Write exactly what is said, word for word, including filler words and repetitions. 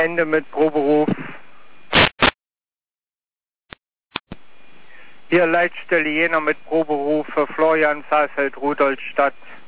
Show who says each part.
Speaker 1: Ende mit Proberuf. Hier Leitstelle Jena mit Proberuf für Florian Saalfeld, Rudolstadt.